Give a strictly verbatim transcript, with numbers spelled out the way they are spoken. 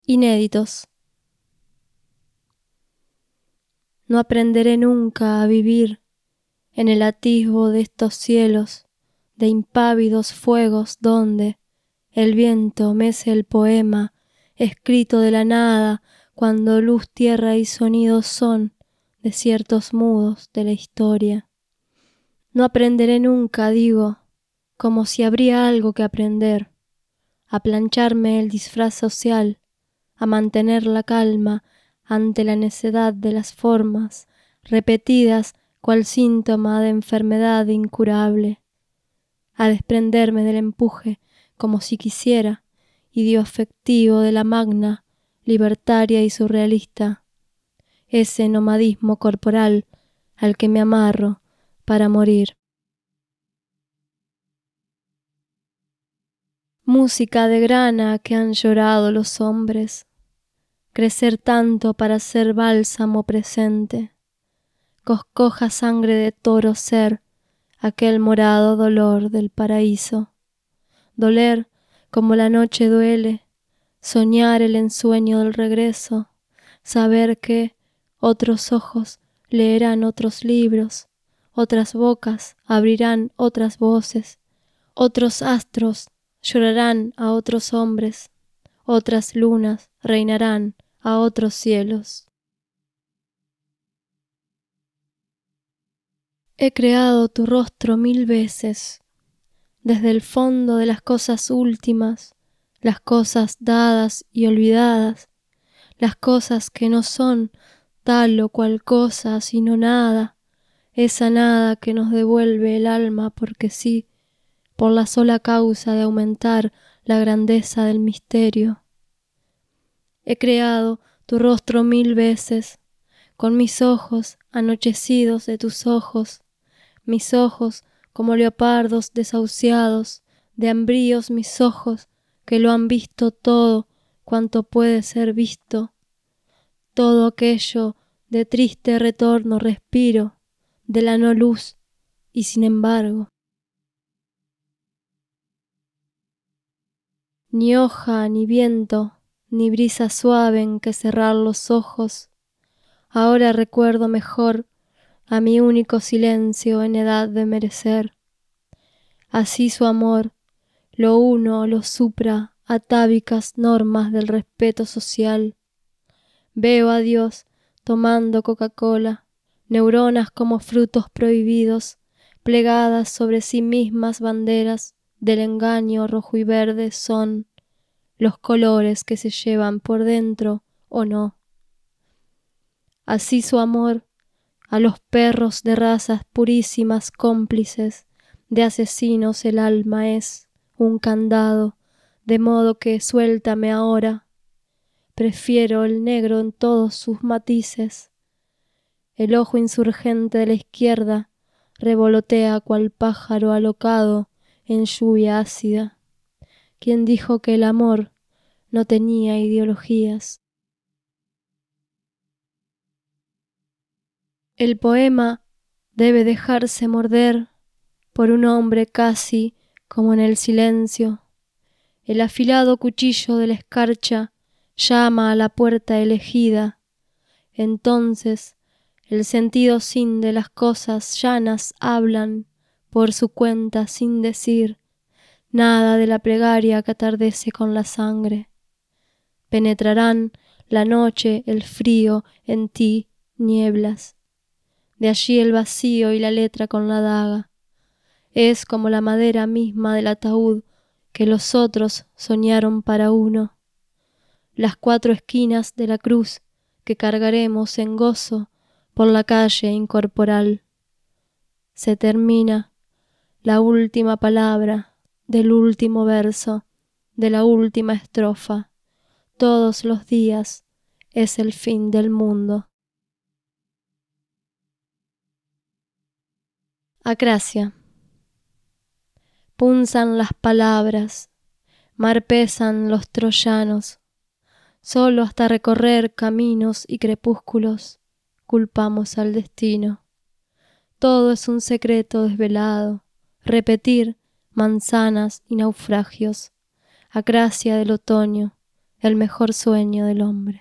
Inéditos. No aprenderé nunca a vivir en el atisbo de estos cielos, de impávidos fuegos donde el viento mece el poema escrito de la nada, cuando luz, tierra y sonidos son desiertos mudos de la historia. No aprenderé nunca, digo, como si habría algo que aprender, a plancharme el disfraz social, a mantener la calma ante la necedad de las formas, repetidas cual síntoma de enfermedad incurable, a desprenderme del empuje como si quisiera, idio afectivo de la magna, libertaria y surrealista, ese nomadismo corporal al que me amarro para morir. Música de grana que han llorado los hombres, crecer tanto para ser bálsamo presente, coscoja sangre de toro ser aquel morado dolor del paraíso, doler como la noche duele, soñar el ensueño del regreso, saber que otros ojos leerán otros libros, otras bocas abrirán otras voces, otros astros llorarán a otros hombres, otras lunas reinarán a otros cielos. He creado tu rostro mil veces, desde el fondo de las cosas últimas, las cosas dadas y olvidadas, las cosas que no son tal o cual cosa, sino nada, esa nada que nos devuelve el alma porque sí, por la sola causa de aumentar la grandeza del misterio. He creado tu rostro mil veces, con mis ojos anochecidos de tus ojos, mis ojos como leopardos desahuciados, de hambríos mis ojos que lo han visto todo cuanto puede ser visto, todo aquello de triste retorno respiro, de la no luz, y sin embargo. Ni hoja, ni viento, ni brisa suave en que cerrar los ojos, ahora recuerdo mejor a mi único silencio en edad de merecer. Así su amor, lo uno, lo supra, atávicas normas del respeto social. Veo a Dios tomando Coca-Cola, neuronas como frutos prohibidos, plegadas sobre sí mismas banderas del engaño rojo y verde son los colores que se llevan por dentro o no. Así su amor, a los perros de razas purísimas cómplices de asesinos el alma es un candado, de modo que suéltame ahora. Prefiero el negro en todos sus matices. El ojo insurgente de la izquierda revolotea cual pájaro alocado en lluvia ácida. ¿Quién dijo que el amor no tenía ideologías? El poema debe dejarse morder por un hombre casi como en el silencio. El afilado cuchillo de la escarcha llama a la puerta elegida. Entonces el sentido sin de las cosas llanas hablan por su cuenta sin decir nada de la plegaria que atardece con la sangre. Penetrarán la noche, el frío, en ti, nieblas. De allí el vacío y la letra con la daga. Es como la madera misma del ataúd que los otros soñaron para uno. Las cuatro esquinas de la cruz que cargaremos en gozo por la calle incorporal. Se termina la última palabra del último verso de la última estrofa. Todos los días es el fin del mundo. Acrasia. Punzan las palabras, marpesan los troyanos, solo hasta recorrer caminos y crepúsculos culpamos al destino. Todo es un secreto desvelado, repetir manzanas y naufragios, acrasia del otoño, el mejor sueño del hombre.